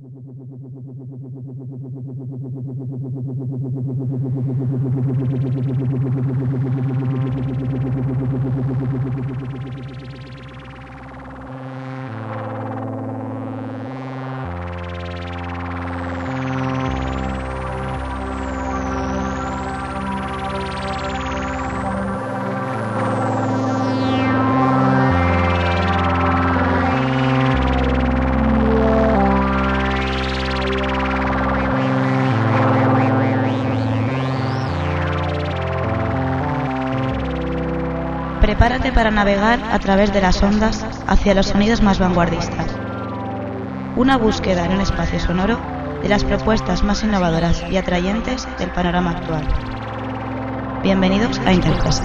Prepárate para navegar a través de las ondas hacia los sonidos más vanguardistas. Una búsqueda en un espacio sonoro de las propuestas más innovadoras y atrayentes del panorama actual. Bienvenidos a Interfase.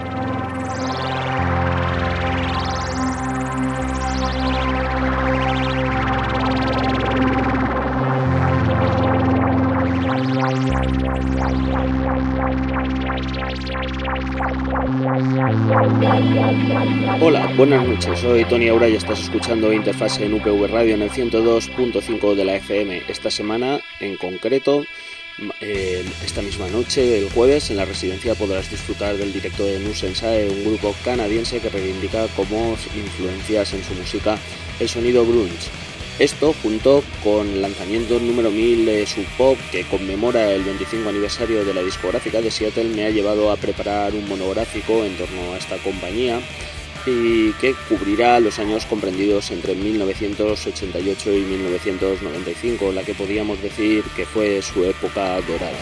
Hola, buenas noches, soy Tony Aura y estás escuchando Interfase en UPV Radio en el 102.5 de la FM. Esta semana, en concreto, esta misma noche, el jueves, en la residencia podrás disfrutar del directo de Nusensae, un grupo canadiense que reivindica como influencias en su música el sonido grunge. Esto, junto con el lanzamiento número 1000 de Sub Pop, que conmemora el 25 aniversario de la discográfica de Seattle, me ha llevado a preparar un monográfico en torno a esta compañía y que cubrirá los años comprendidos entre 1988 y 1995, la que podríamos decir que fue su época dorada.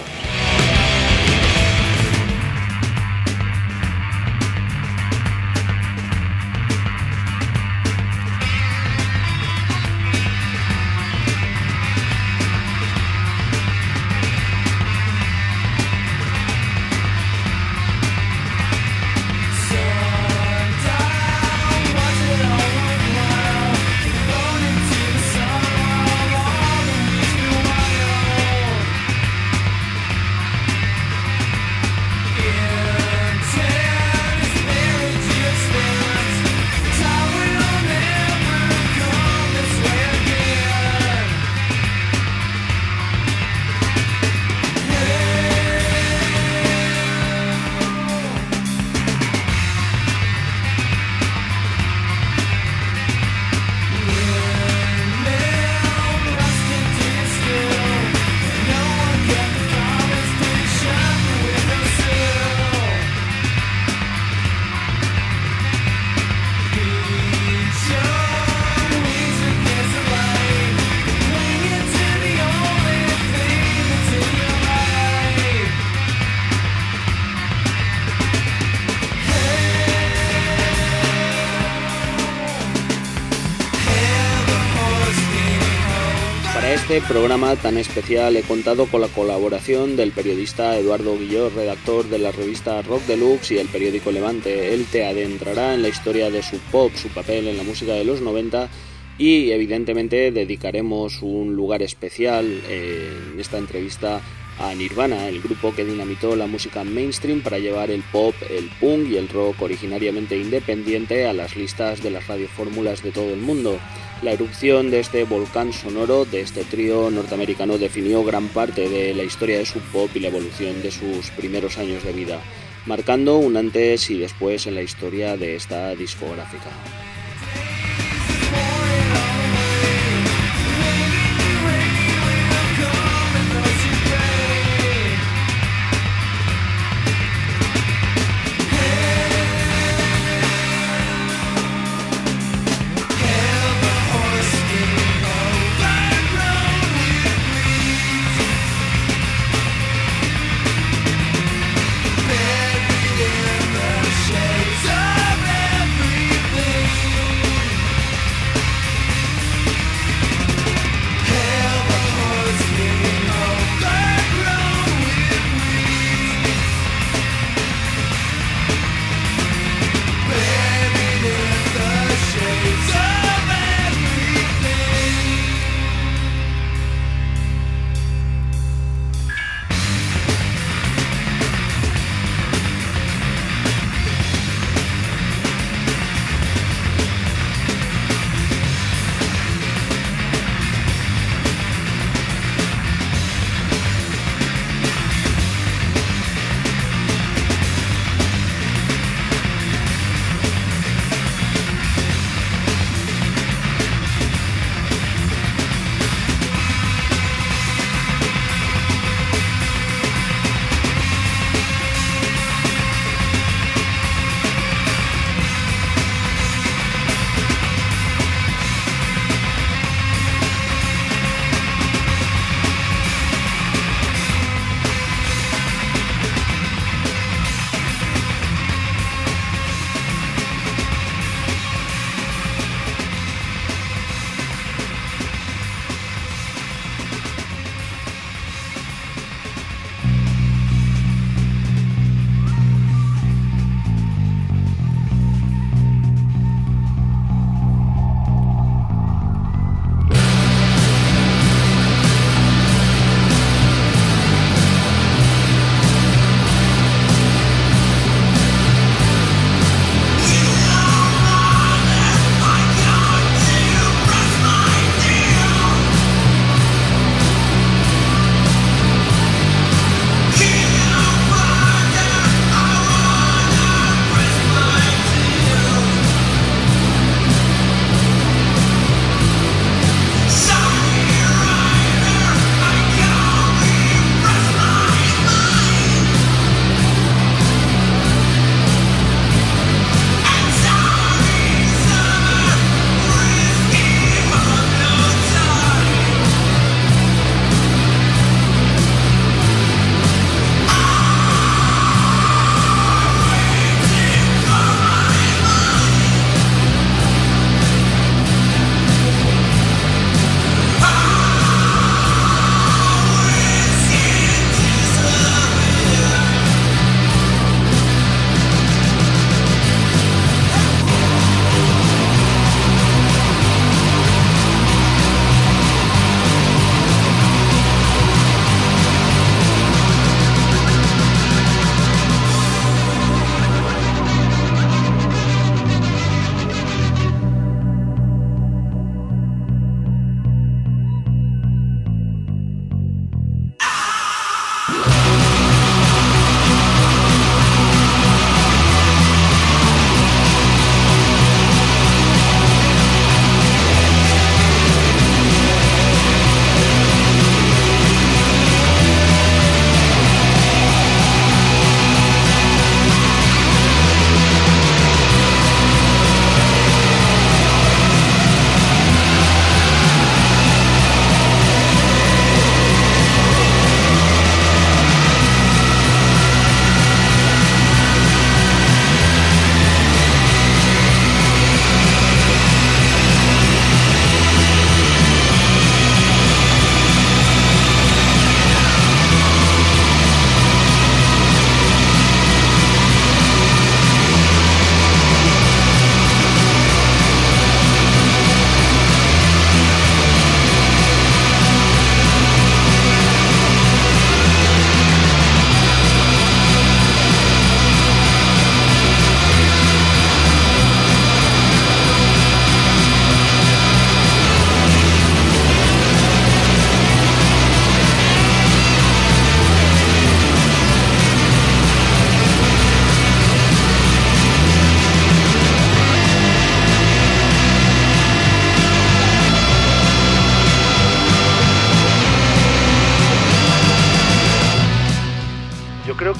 Este programa tan especial he contado con la colaboración del periodista Eduardo Guilló, redactor de la revista Rock Deluxe y el periódico Levante. Él te adentrará en la historia de Sub Pop, su papel en la música de los 90 y evidentemente dedicaremos un lugar especial en esta entrevista a Nirvana, el grupo que dinamitó la música mainstream para llevar el pop, el punk y el rock originariamente independiente a las listas de las radiofórmulas de todo el mundo. La erupción de este volcán sonoro de este trío norteamericano definió gran parte de la historia de Sub Pop y la evolución de sus primeros años de vida, marcando un antes y después en la historia de esta discográfica.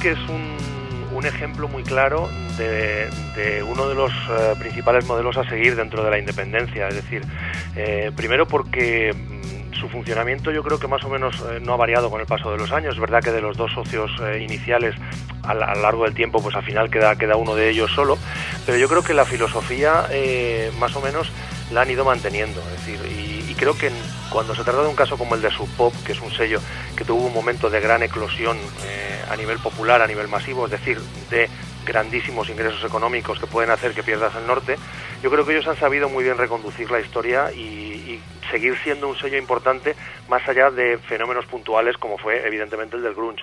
que es un ejemplo muy claro de uno de los principales modelos a seguir dentro de la independencia. Es decir, primero porque su funcionamiento yo creo que más o menos no ha variado con el paso de los años. Es verdad que de los dos socios iniciales a lo largo del tiempo pues al final queda uno de ellos solo, pero yo creo que la filosofía más o menos la han ido manteniendo. Es decir, y creo que cuando se trata de un caso como el de Sub Pop, que es un sello que tuvo un momento de gran eclosión a nivel popular, a nivel masivo, es decir, de grandísimos ingresos económicos que pueden hacer que pierdas el norte, yo creo que ellos han sabido muy bien reconducir la historia y seguir siendo un sello importante más allá de fenómenos puntuales como fue evidentemente el del grunge.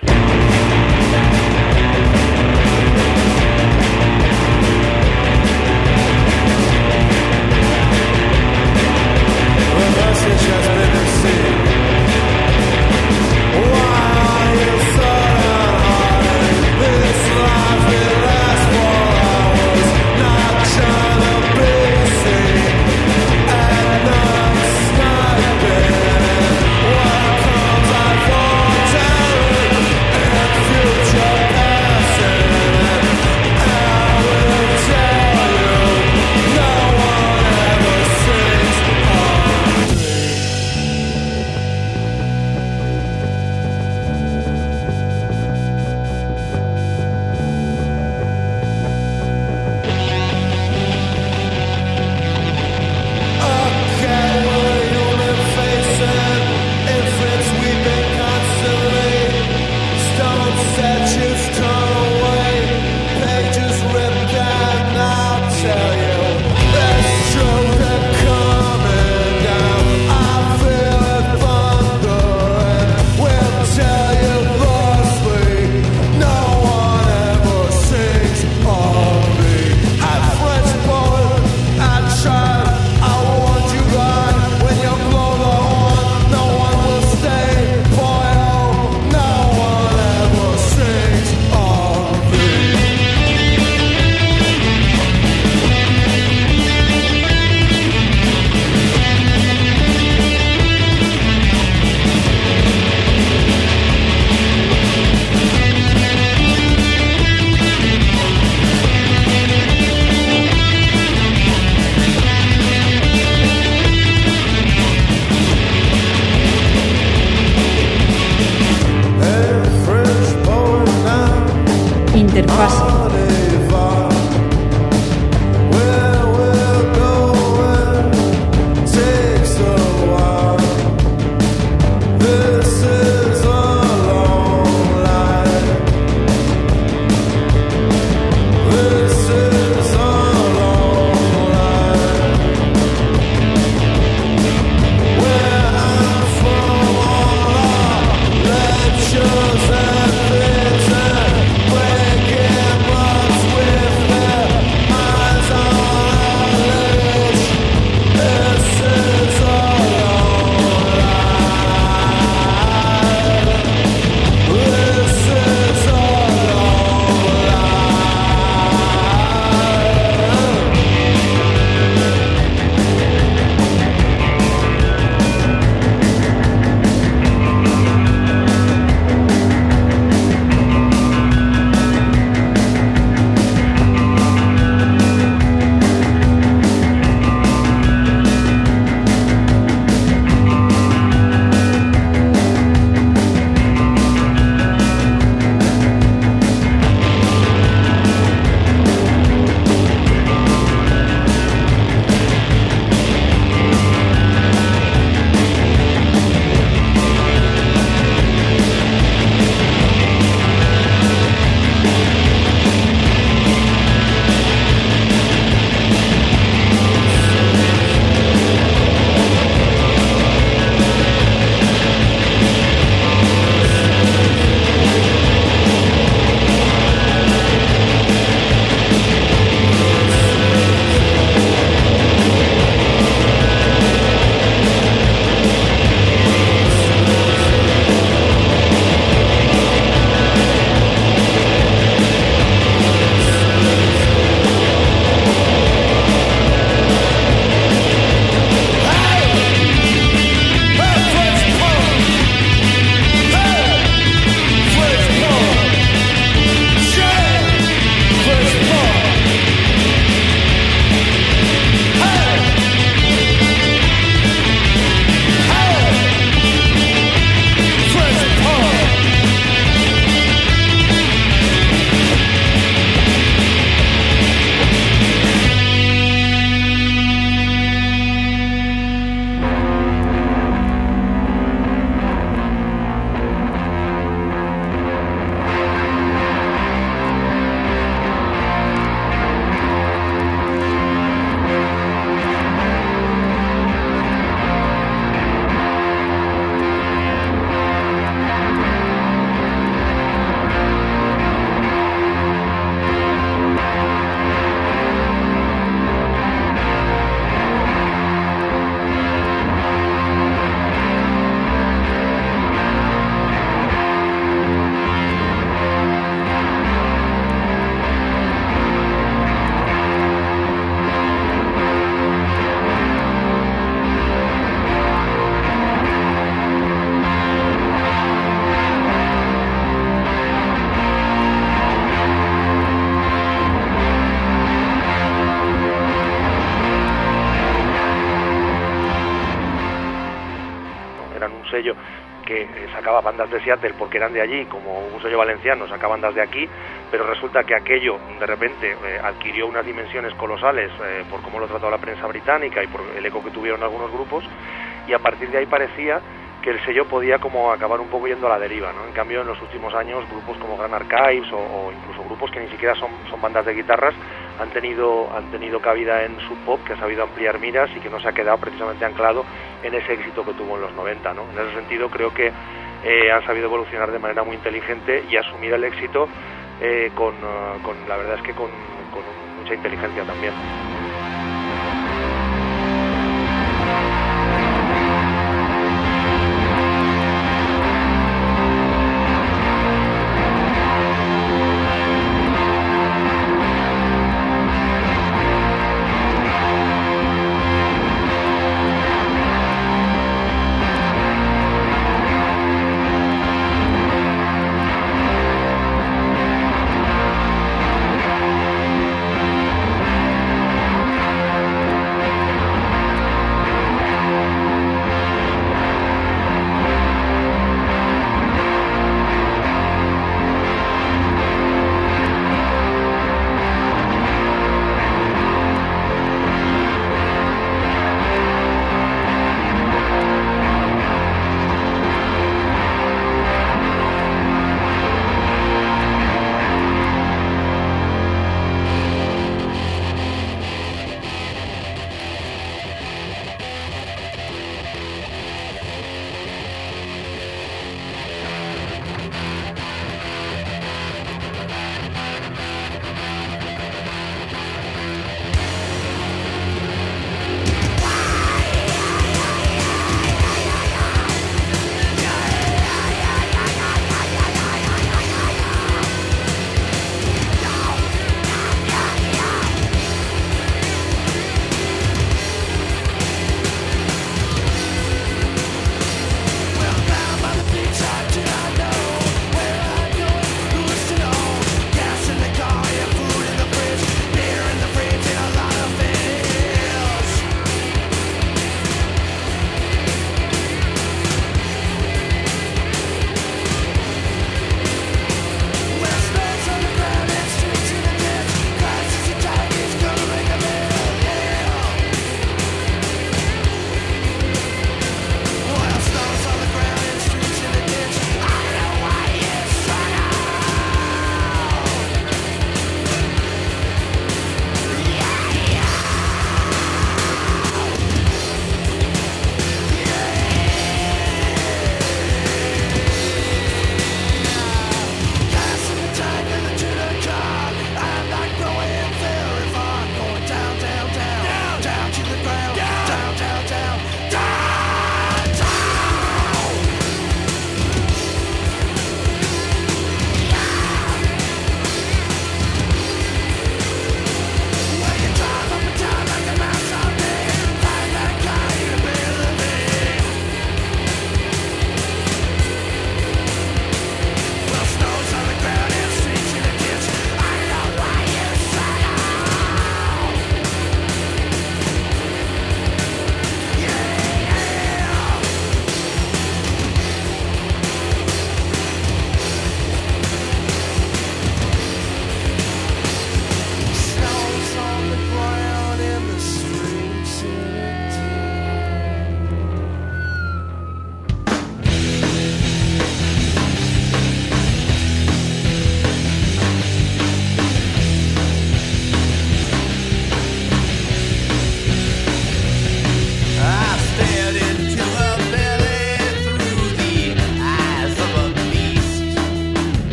eran un sello que sacaba bandas de Seattle porque eran de allí, como un sello valenciano saca bandas de aquí, pero resulta que aquello de repente adquirió unas dimensiones colosales por cómo lo trató la prensa británica y por el eco que tuvieron algunos grupos, y a partir de ahí parecía que el sello podía como acabar un poco yendo a la deriva, ¿no? En cambio, en los últimos años, grupos como Grand Archives o incluso grupos que ni siquiera son bandas de guitarras han tenido cabida en Sub Pop, que ha sabido ampliar miras y que no se ha quedado precisamente anclado en ese éxito que tuvo en los 90, ¿no? En ese sentido, creo que han sabido evolucionar de manera muy inteligente y asumir el éxito la verdad es que con mucha inteligencia también.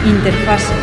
Interfase.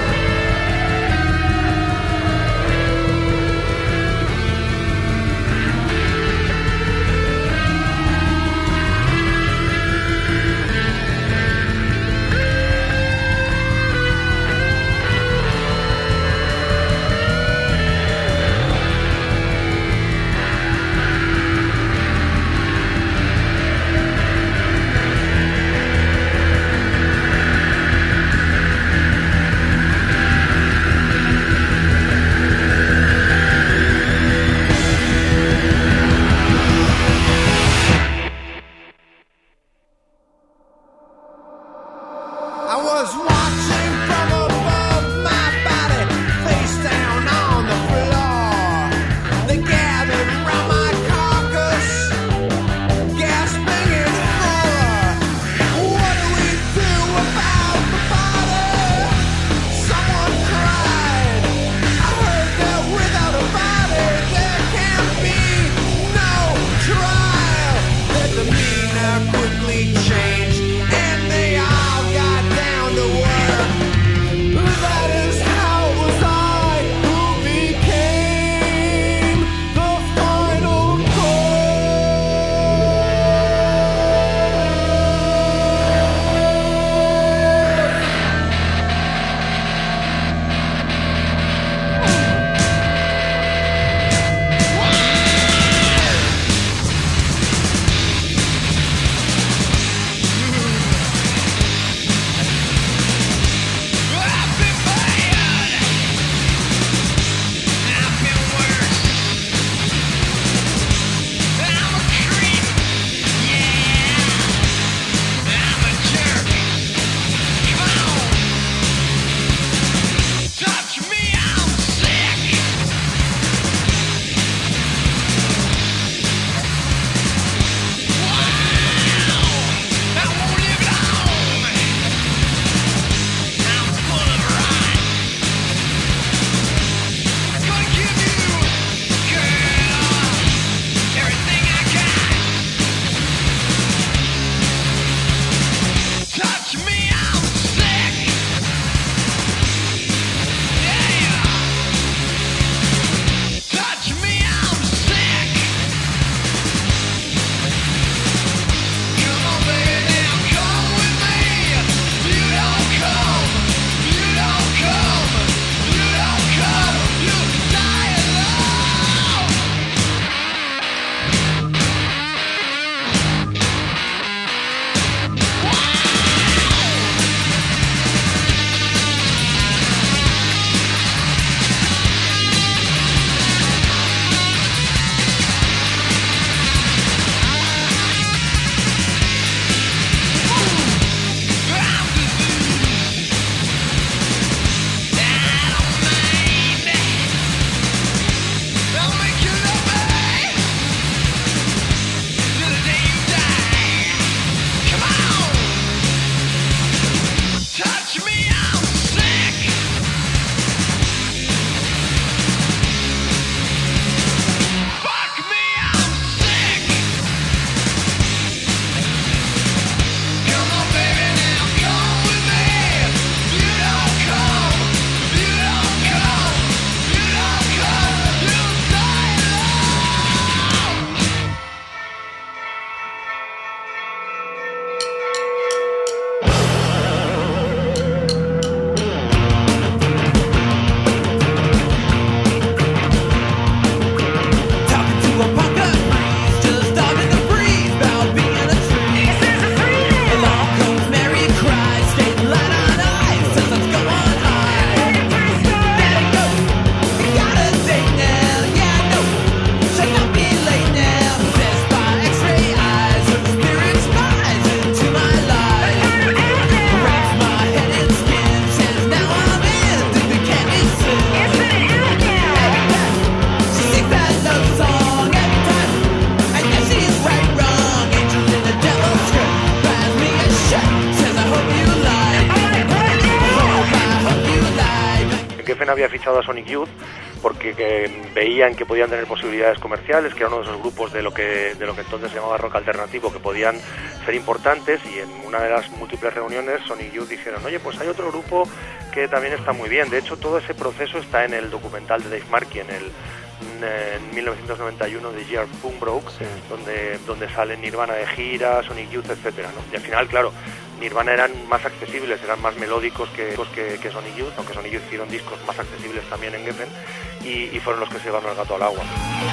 Geffen había fichado a Sonic Youth porque veían que podían tener posibilidades comerciales, que era uno de esos grupos de lo que entonces se llamaba rock alternativo, que podían ser importantes, y en una de las múltiples reuniones Sonic Youth dijeron, oye, pues hay otro grupo que también está muy bien. De hecho, todo ese proceso está en el documental de Dave Markey, en 1991 de Year Punk Broke, sí, donde salen Nirvana de gira, Sonic Youth, etcétera, ¿no? Y al final, claro, Nirvana eran más accesibles, eran más melódicos que Sonic Youth, aunque Sonic Youth hicieron discos más accesibles también en Geffen, y fueron los que se llevaron el gato al agua.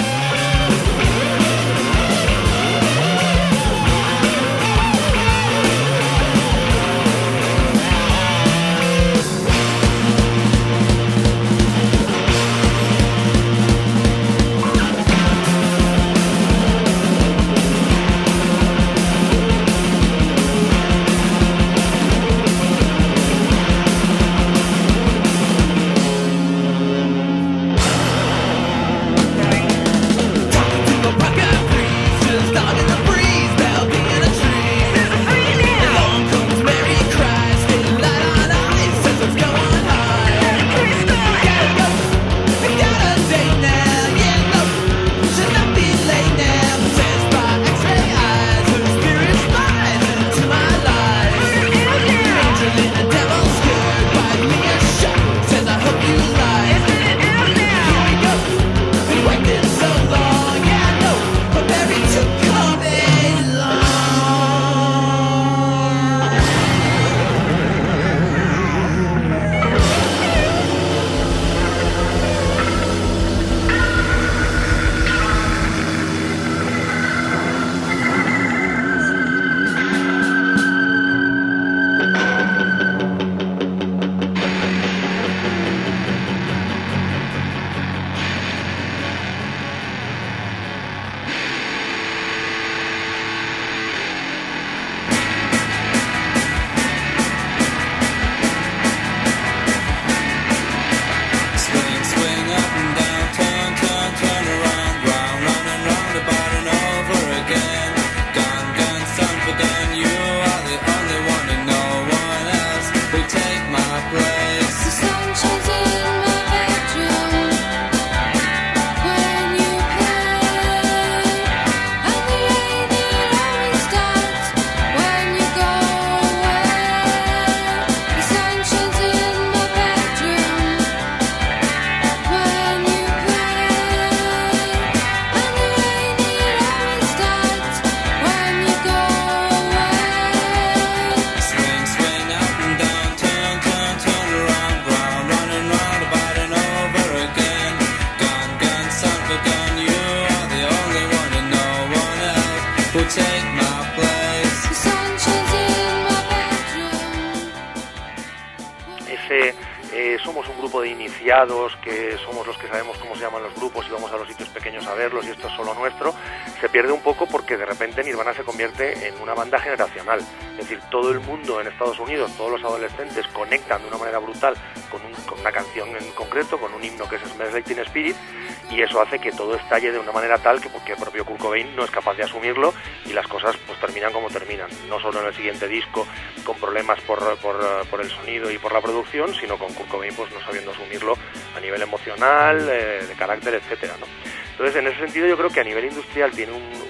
Somos un grupo de iniciados, que somos los que sabemos cómo se llaman los grupos y vamos a los sitios pequeños a verlos y esto es solo nuestro, se pierde un poco porque de repente Nirvana se convierte en una banda generacional. Es decir, todo el mundo en Estados Unidos, todos los adolescentes conectan de una manera brutal con una canción en concreto, con un himno que es Smells Like Teen Spirit, y eso hace que todo estalle de una manera tal que porque el propio Kurt Cobain no es capaz de asumirlo y las cosas pues terminan como terminan, no solo en el siguiente disco con problemas por el sonido y por la producción, sino con Kurt Cobain pues no sabiendo asumirlo a nivel emocional, de carácter, etcétera, ¿no? Entonces, en ese sentido, yo creo que a nivel industrial tiene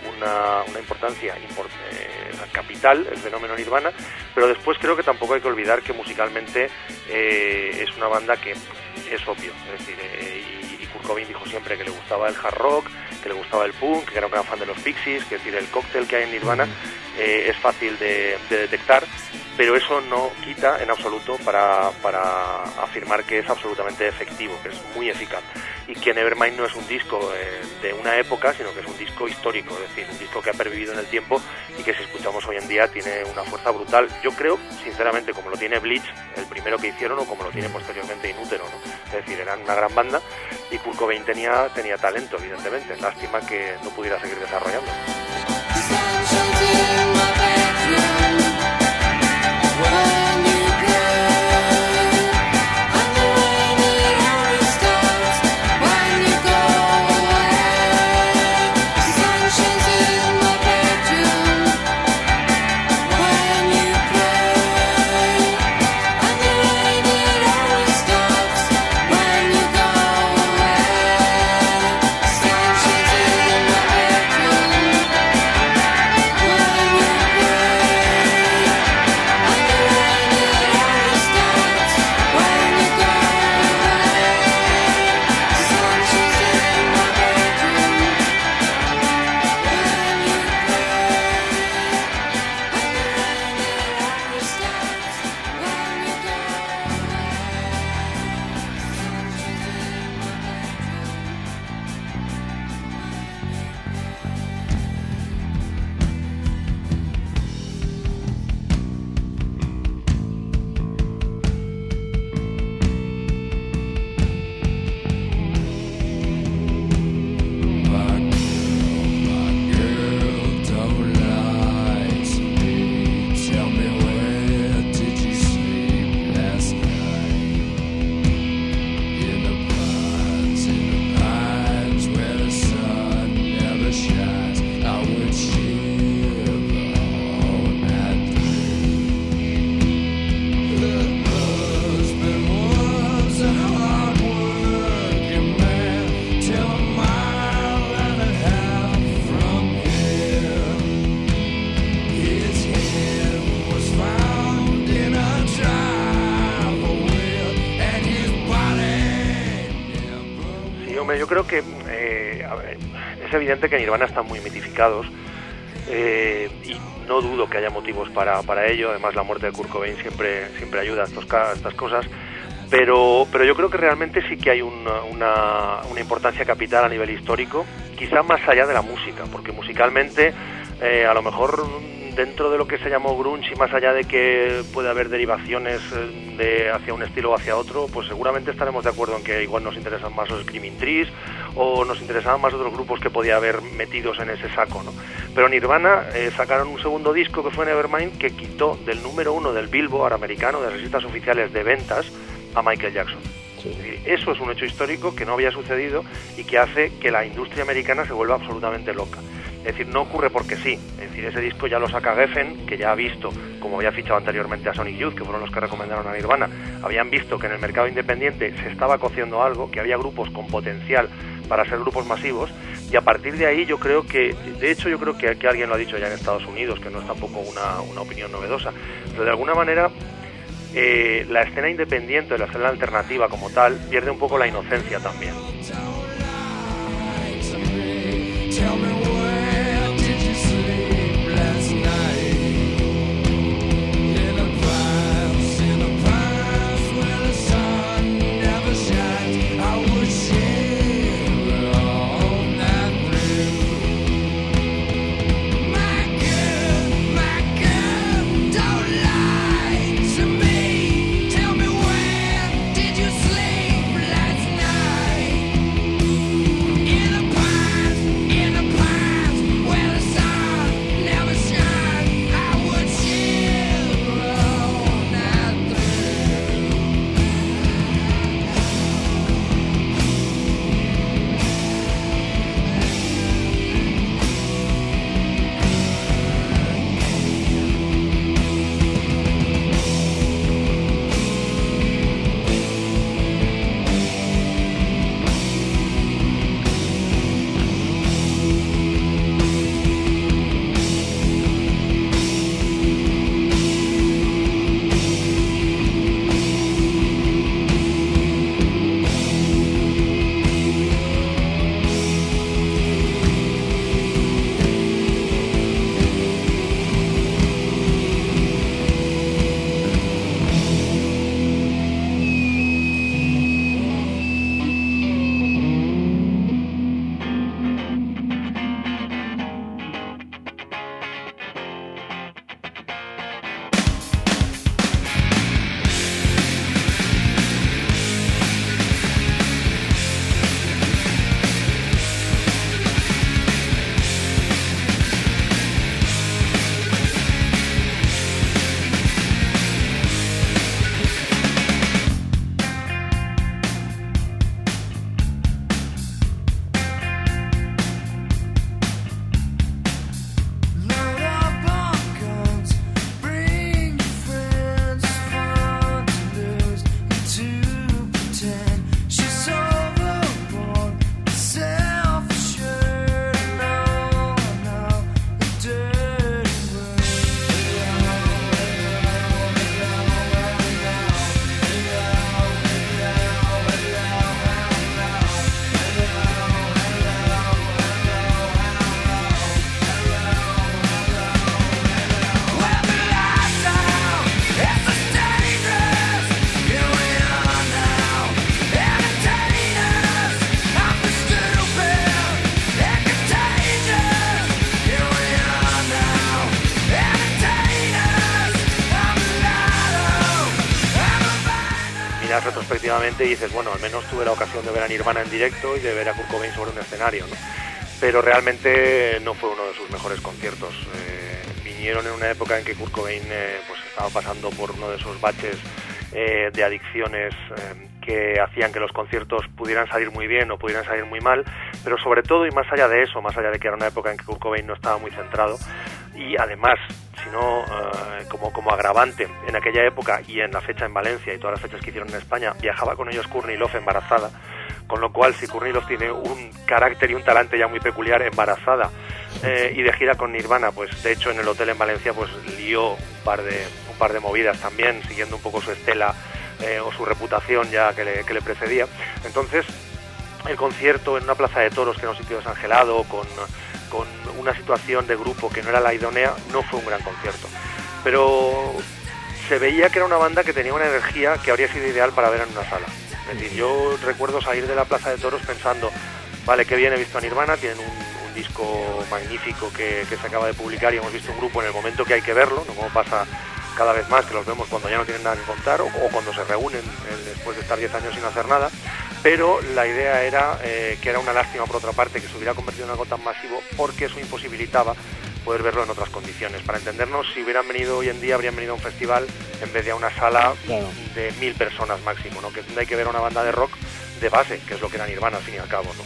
una importancia capital el fenómeno Nirvana, pero después creo que tampoco hay que olvidar que musicalmente es una banda que es obvio, es decir, y Kurt Cobain dijo siempre que le gustaba el hard rock, que le gustaba el punk, que era un gran fan de los Pixies, que es decir, el cóctel que hay en Nirvana es fácil de detectar, pero eso no quita en absoluto para afirmar que es absolutamente efectivo, que es muy eficaz, y que Nevermind no es un disco de una época, sino que es un disco histórico, es decir, un disco que ha pervivido en el tiempo y que si escuchamos hoy en día tiene una fuerza brutal. Yo creo, sinceramente, como lo tiene Bleach, el primero que hicieron, o como lo tiene posteriormente In Utero, ¿no? Es decir, eran una gran banda y Kurt Cobain tenía talento, evidentemente, lástima que no pudiera seguir desarrollando. yo creo que es evidente que Nirvana están muy mitificados, y no dudo que haya motivos para ello. Además, la muerte de Kurt Cobain siempre ayuda a estas cosas. Pero yo creo que realmente sí que hay una importancia capital a nivel histórico, quizá más allá de la música, porque musicalmente a lo mejor dentro de lo que se llamó grunge, y más allá de que puede haber derivaciones hacia un estilo o hacia otro, pues seguramente estaremos de acuerdo en que igual nos interesan más los Screaming Trees o nos interesaban más otros grupos que podía haber metidos en ese saco, ¿no? Pero Nirvana sacaron un segundo disco que fue Nevermind, que quitó del número 1 del Billboard americano, de las listas oficiales de ventas, a Michael Jackson. Sí. Eso es un hecho histórico que no había sucedido y que hace que la industria americana se vuelva absolutamente loca. Es decir, no ocurre porque sí. Es decir, ese disco ya lo saca Geffen, que ya ha visto, como había fichado anteriormente a Sonic Youth, que fueron los que recomendaron a Nirvana, habían visto que en el mercado independiente se estaba cociendo algo, que había grupos con potencial para ser grupos masivos, y a partir de ahí yo creo que alguien lo ha dicho ya en Estados Unidos, que no es tampoco una opinión novedosa, pero de alguna manera la escena independiente, la escena alternativa como tal, pierde un poco la inocencia también. Retrospectivamente y dices, bueno, al menos tuve la ocasión de ver a Nirvana en directo y de ver a Kurt Cobain sobre un escenario, ¿no? Pero realmente no fue uno de sus mejores conciertos. Vinieron en una época en que Kurt Cobain pues estaba pasando por uno de esos baches de adicciones que hacían que los conciertos pudieran salir muy bien o pudieran salir muy mal, pero sobre todo, y más allá de eso, más allá de que era una época en que Kurt Cobain no estaba muy centrado, y además, sino como agravante, en aquella época y en la fecha en Valencia y todas las fechas que hicieron en España, viajaba con ellos Courtney Love embarazada, con lo cual si Courtney Love tiene un carácter y un talante ya muy peculiar, embarazada y de gira con Nirvana, pues de hecho en el hotel en Valencia pues lió un par de movidas también, siguiendo un poco su estela o su reputación ya que le precedía. Entonces el concierto en una plaza de toros, que era un sitio desangelado, con una situación de grupo que no era la idónea, no fue un gran concierto. Pero se veía que era una banda que tenía una energía que habría sido ideal para ver en una sala. Es decir, yo recuerdo salir de la plaza de toros pensando, vale, qué bien, he visto a Nirvana, tienen un disco magnífico que se acaba de publicar y hemos visto un grupo en el momento que hay que verlo, no como pasa cada vez más, que los vemos cuando ya no tienen nada que contar o cuando se reúnen después de estar 10 años sin hacer nada. Pero la idea era que era una lástima, por otra parte, que se hubiera convertido en algo tan masivo, porque eso imposibilitaba poder verlo en otras condiciones. Para entendernos, si hubieran venido hoy en día, habrían venido a un festival en vez de a una sala de 1000 personas máximo, ¿no? Que hay que ver a una banda de rock de base, que es lo que era Nirvana, al fin y al cabo, ¿no?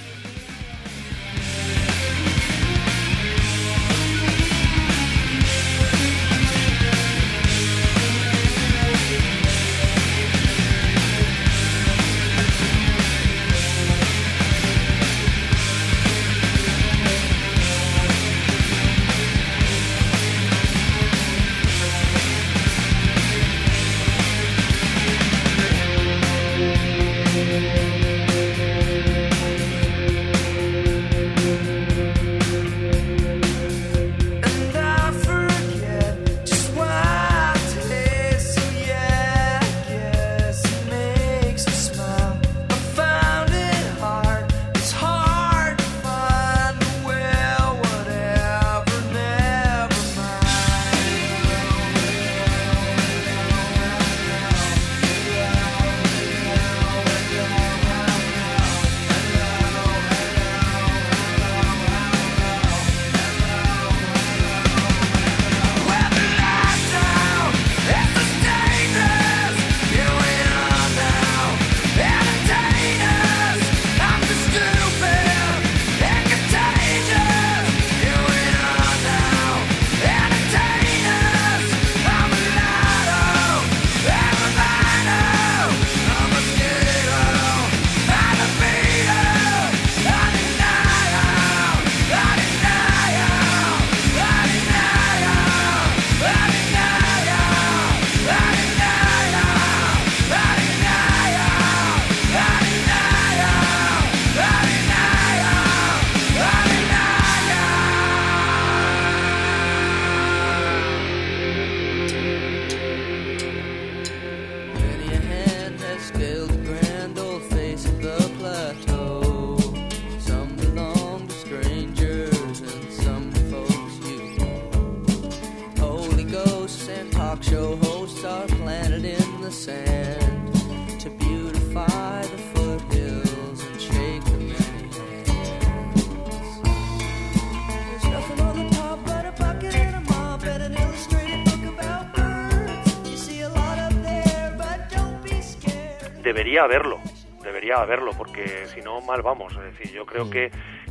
Debería haberlo, porque si no, mal vamos. Es decir, yo creo que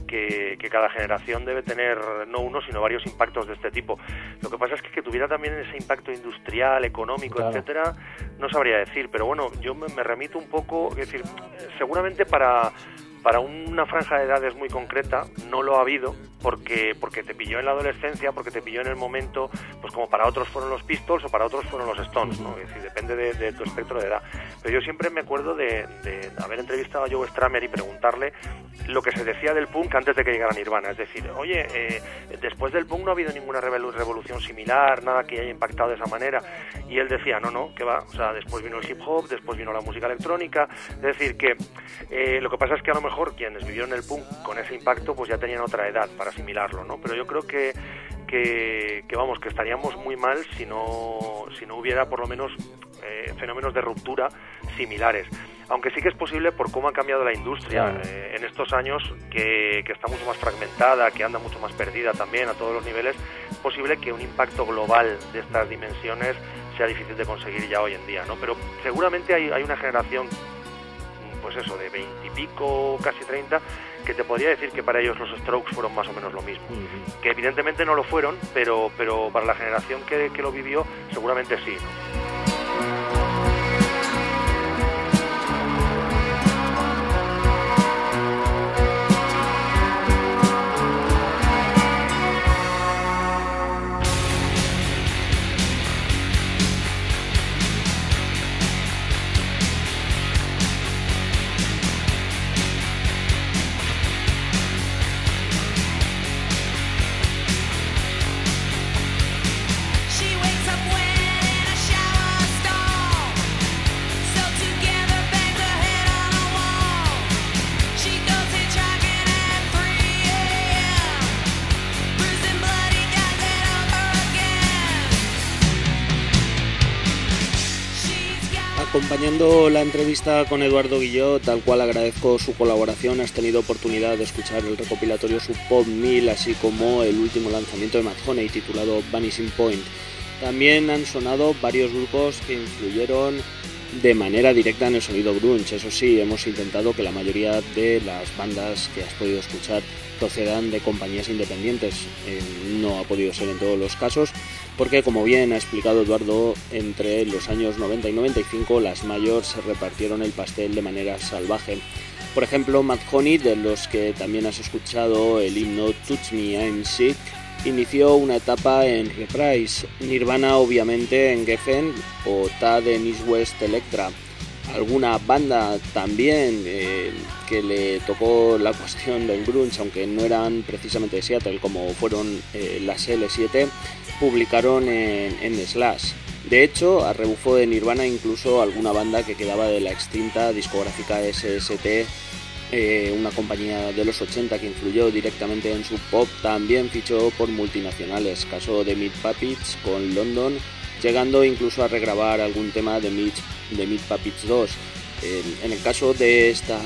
cada generación debe tener no uno, sino varios impactos de este tipo. Lo que pasa es que tuviera también ese impacto industrial, económico, etcétera, no sabría decir, pero bueno, yo me remito un poco, es decir, seguramente para una franja de edades muy concreta no lo ha habido, porque te pilló en la adolescencia, porque te pilló en el momento, pues como para otros fueron los Pistols o para otros fueron los Stones, ¿no? Es decir, depende de tu espectro de edad. Pero yo siempre me acuerdo de haber entrevistado a Joe Strummer y preguntarle lo que se decía del punk antes de que llegara Nirvana. Es decir, oye, después del punk no ha habido ninguna revolución similar, nada que haya impactado de esa manera. Y él decía, no, que va, o sea, después vino el hip hop, después vino la música electrónica. Es decir, que lo que pasa es que a lo mejor quienes vivieron el punk con ese impacto pues ya tenían otra edad para asimilarlo, ¿no? Pero yo creo que vamos, que estaríamos muy mal si no hubiera por lo menos fenómenos de ruptura similares. Aunque sí que es posible, por cómo ha cambiado la industria en estos años, que está mucho más fragmentada, que anda mucho más perdida también a todos los niveles, es posible que un impacto global de estas dimensiones sea difícil de conseguir ya hoy en día, ¿no? Pero seguramente hay una generación, pues eso, de 20 y pico, casi 30, que te podría decir que para ellos los Strokes fueron más o menos lo mismo. Que evidentemente no lo fueron, pero para la generación que lo vivió, seguramente sí, ¿no? Acompañando la entrevista con Eduardo Guillot, al cual agradezco su colaboración, has tenido oportunidad de escuchar el recopilatorio Sub Pop 1000, así como el último lanzamiento de Mudhoney titulado Vanishing Point. También han sonado varios grupos que influyeron de manera directa en el sonido grunge. Eso sí, hemos intentado que la mayoría de las bandas que has podido escuchar procedan de compañías independientes. No ha podido ser en todos los casos, porque como bien ha explicado Eduardo, entre los años 90 y 95 las majors se repartieron el pastel de manera salvaje. Por ejemplo, Mudhoney, de los que también has escuchado el himno Touch Me I'm Sick, inició una etapa en Reprise, Nirvana obviamente en Geffen o Tad en East West Electra. Alguna banda también que le tocó la cuestión del grunge, aunque no eran precisamente de Seattle, como fueron las L7, publicaron en Slash. De hecho, a rebufo de Nirvana, incluso alguna banda que quedaba de la extinta discográfica SST, una compañía de los 80 que influyó directamente en Sub Pop, también fichó por multinacionales, caso de Meat Puppets con London, llegando incluso a regrabar algún tema de Meat Puppets 2. En el caso de esta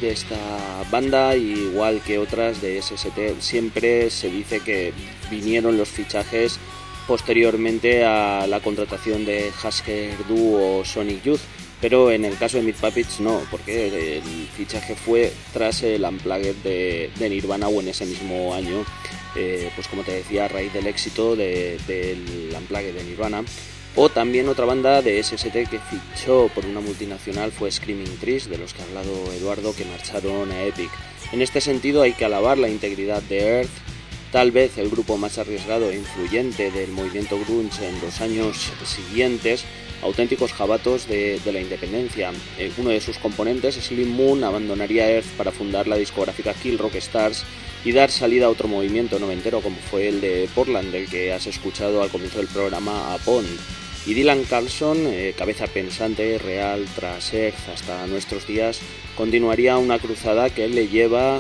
banda, igual que otras de SST, siempre se dice que vinieron los fichajes posteriormente a la contratación de Husker Du o Sonic Youth, pero en el caso de Meat Puppets no, porque el fichaje fue tras el Unplugged de Nirvana, o en ese mismo año, pues como te decía, a raíz del éxito del Unplugged de Nirvana. O también otra banda de SST que fichó por una multinacional fue Screaming Trees, de los que ha hablado Eduardo, que marcharon a Epic. En este sentido hay que alabar la integridad de Earth, tal vez el grupo más arriesgado e influyente del movimiento grunge en los años siguientes, auténticos jabatos de la independencia. Uno de sus componentes, Slim Moon, abandonaría Earth para fundar la discográfica Kill Rock Stars y dar salida a otro movimiento noventero como fue el de Portland, del que has escuchado al comienzo del programa, a Pond. Y Dylan Carlson, cabeza pensante real tras Earth hasta nuestros días, continuaría una cruzada que le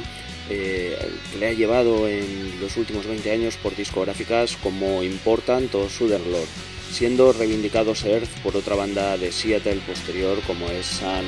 ha llevado en los últimos 20 años por discográficas como Important o Southern Lord, siendo reivindicados Earth por otra banda de Seattle posterior como es Sun.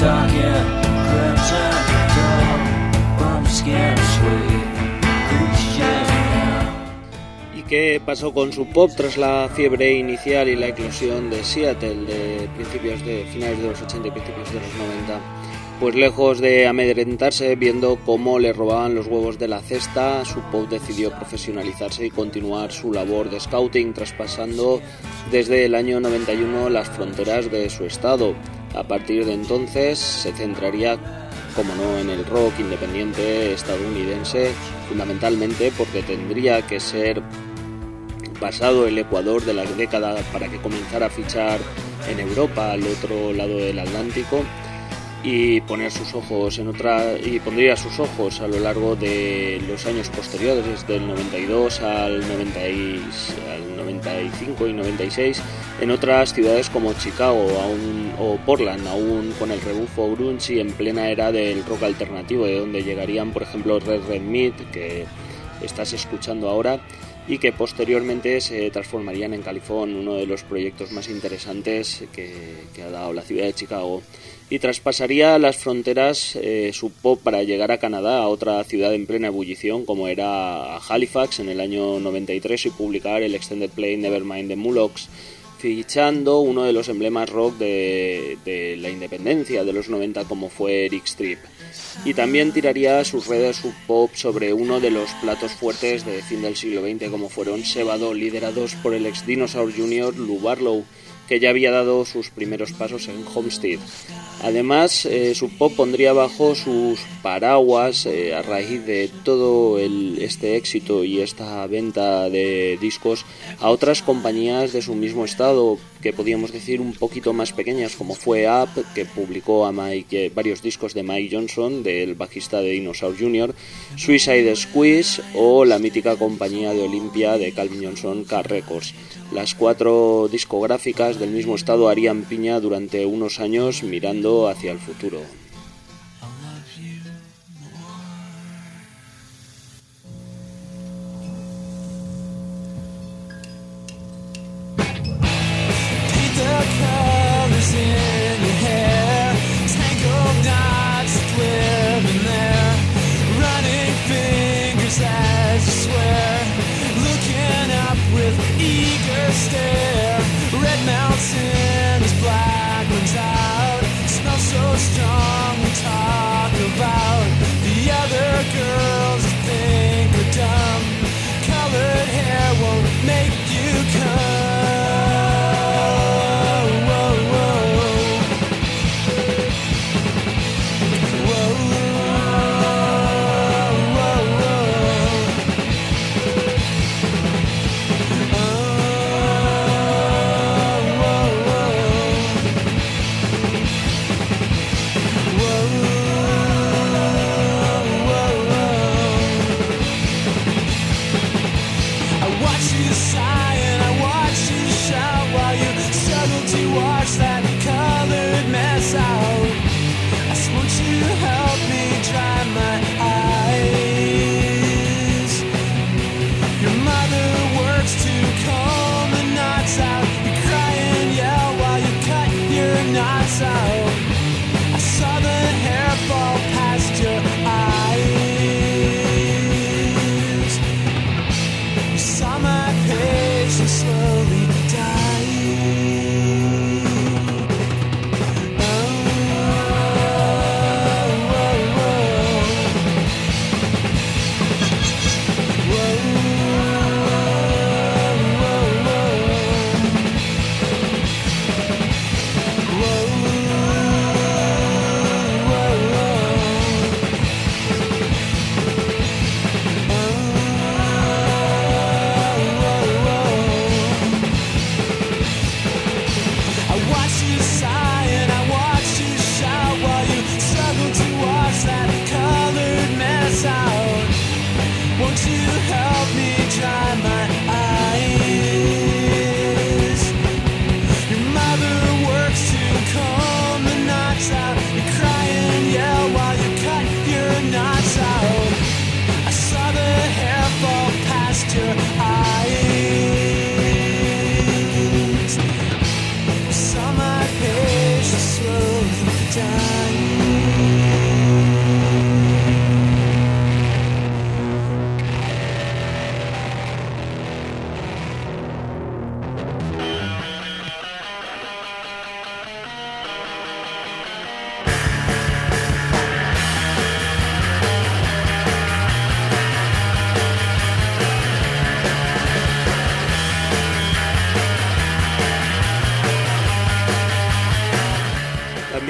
¿Y qué pasó con su pop tras la fiebre inicial y la eclosión de Seattle de finales de los 80 y principios de los 90? Pues lejos de amedrentarse viendo cómo le robaban los huevos de la cesta, su pop decidió profesionalizarse y continuar su labor de scouting, traspasando desde el año 91 las fronteras de su estado. A partir de entonces se centraría, como no, en el rock independiente estadounidense, fundamentalmente porque tendría que ser pasado el Ecuador de la década para que comenzara a fichar en Europa, al otro lado del Atlántico, y pondría sus ojos a lo largo de los años posteriores, desde el 92 al 95 y 96, en otras ciudades como Chicago o Portland, aún con el rebufo grunge y en plena era del rock alternativo, de donde llegarían, por ejemplo, Red Meat, que estás escuchando ahora, y que posteriormente se transformarían en Califón, uno de los proyectos más interesantes que ha dado la ciudad de Chicago. Y traspasaría las fronteras su pop para llegar a Canadá, a otra ciudad en plena ebullición como era Halifax en el año 93, y publicar el extended play Nevermind the Mullocks, fichando uno de los emblemas rock de la independencia de los 90 como fue Eric Strip. Y también tiraría sus redes su pop sobre uno de los platos fuertes de fin del siglo XX como fueron Sebado, liderados por el ex Dinosaur Jr. Lou Barlow, que ya había dado sus primeros pasos en Homestead. Además, Sub Pop pondría bajo sus paraguas, a raíz de todo este éxito y esta venta de discos, a otras compañías de su mismo estado, que podíamos decir un poquito más pequeñas, como fue Up, que publicó varios discos de Mike Johnson, del bajista de Dinosaur Jr., Suicide Squeeze o la mítica compañía de Olympia de Calvin Johnson, Car Records. Las 4 discográficas del mismo estado harían piña durante unos años mirando hacia el futuro. Red mountains, black ones out, smell so strong.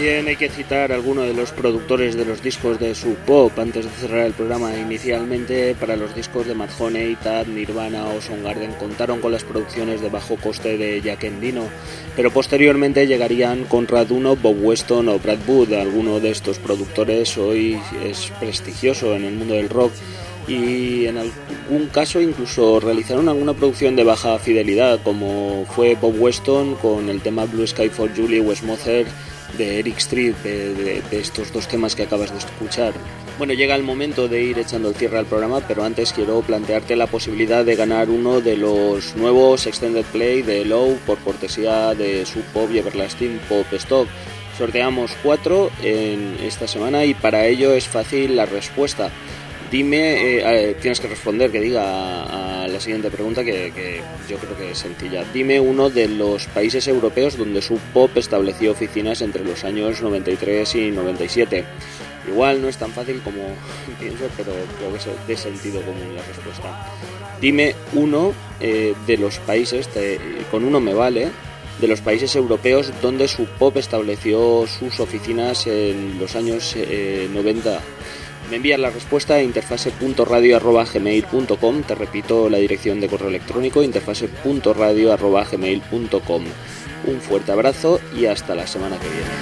También hay que citar a algunos de los productores de los discos de Sub Pop antes de cerrar el programa. Inicialmente, para los discos de Madhoney, Tad, Nirvana o Soundgarden contaron con las producciones de bajo coste de Jack Endino, pero posteriormente llegarían Conrad Uno, Bob Weston o Brad Wood. Alguno de estos productores hoy es prestigioso en el mundo del rock y en algún caso incluso realizaron alguna producción de baja fidelidad, como fue Bob Weston con el tema Blue Sky for Julie Westmother de Eric Street, de estos dos temas que acabas de escuchar. Bueno, llega el momento de ir echando el cierre al programa, pero antes quiero plantearte la posibilidad de ganar uno de los nuevos Extended Play de Low por cortesía de Sub Pop y Everlasting Pop Stock. Sorteamos 4 en esta semana y para ello es fácil la respuesta. Dime, tienes que responder, que diga a la siguiente pregunta, que yo creo que es sencilla. Dime uno de los países europeos donde Sub Pop estableció oficinas entre los años 93 y 97. Igual no es tan fácil como pienso, pero creo que es de sentido común la respuesta. Dime uno de los países, con uno me vale, de los países europeos donde Sub Pop estableció sus oficinas en los años 90. Me envías la respuesta a interfase.radio@gmail.com. Te repito la dirección de correo electrónico, interfase.radio@gmail.com. Un fuerte abrazo y hasta la semana que viene.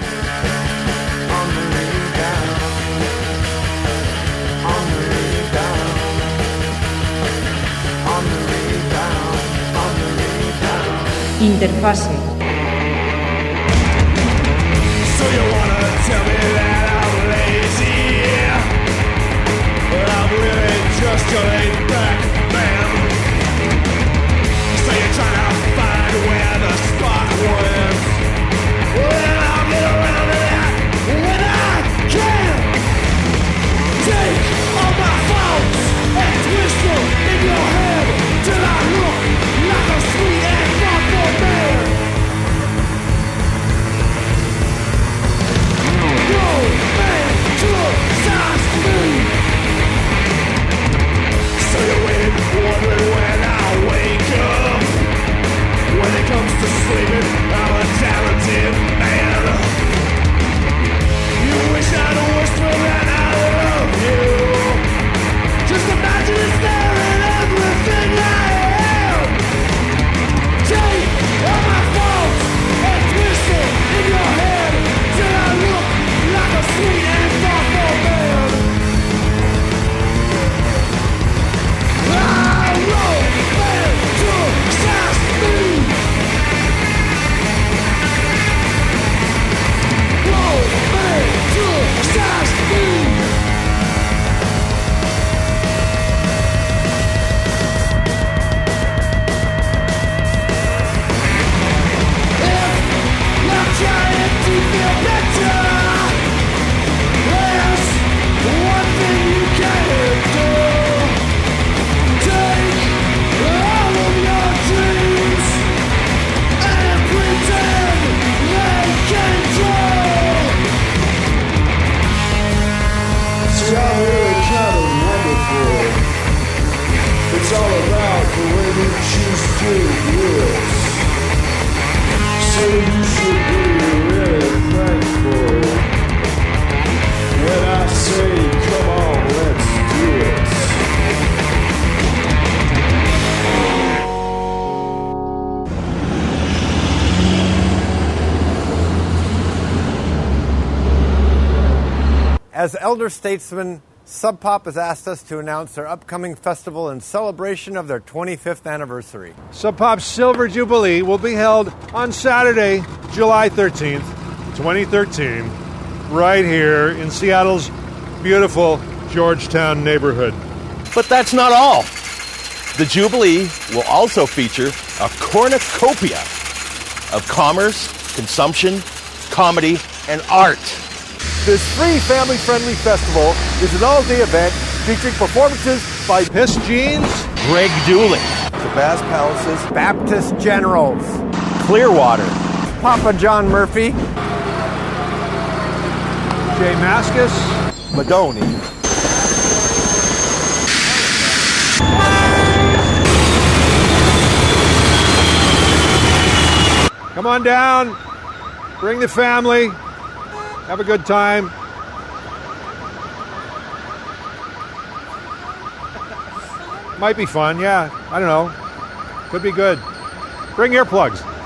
Interfase. Just your laid back man. So you're trying to find where the spot was. Well, I'll get around to that when I can. Take all my faults and twist them in your head till I look like a sweet and thoughtful man. No man criticizes me. So you're wondering when I wake up. When it comes to sleeping, I'm a talented man. You wish I'd whisper that I love you. Just imagine it's there in everything I am. Take all my faults and twist them in your head till I look like a sweet and thoughtful man. It's all about the way you choose to live. So you should be really thankful when I say, come on, let's do it. As elder statesmen, Sub Pop has asked us to announce their upcoming festival in celebration of their 25th anniversary. Sub Pop's Silver Jubilee will be held on Saturday, July 13th, 2013, right here in Seattle's beautiful Georgetown neighborhood. But that's not all. The Jubilee will also feature a cornucopia of commerce, consumption, comedy, and art. This free family-friendly festival is an all-day event featuring performances by Piss Jeans, Greg Dooling, the Bass Palaces, Baptist Generals, Clearwater, Papa John Murphy, Jay Mascis, Madoni. Come on down, bring the family. Have a good time. Might be fun, yeah. I don't know. Could be good. Bring earplugs.